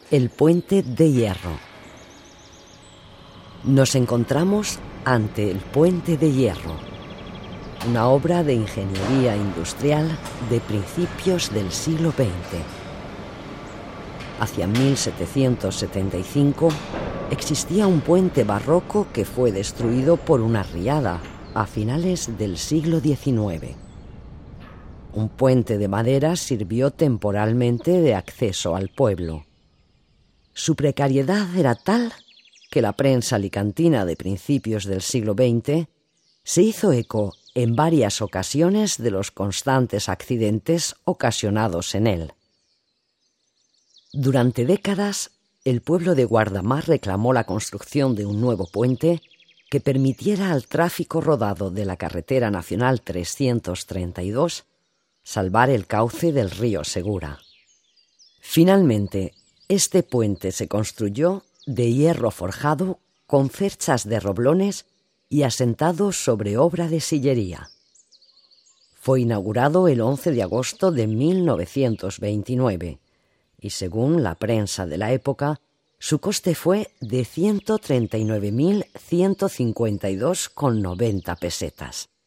El puente de hierro. Nos encontramos ante el puente de hierro, una obra de ingeniería industrial de principios del siglo XX. Hacia 1775 existía un puente barroco que fue destruido por una riada a finales del siglo XIX. Un puente de madera sirvió temporalmente de acceso al pueblo. Su precariedad era tal que la prensa alicantina de principios del siglo XX se hizo eco en varias ocasiones de los constantes accidentes ocasionados en él. Durante décadas, el pueblo de Guardamar reclamó la construcción de un nuevo puente que permitiera al tráfico rodado de la carretera nacional 332 salvar el cauce del río Segura. Finalmente, este puente se construyó de hierro forjado con cerchas de roblones y asentado sobre obra de sillería. Fue inaugurado el 11 de agosto de 1929 y, según la prensa de la época, su coste fue de 139.152,90 pesetas.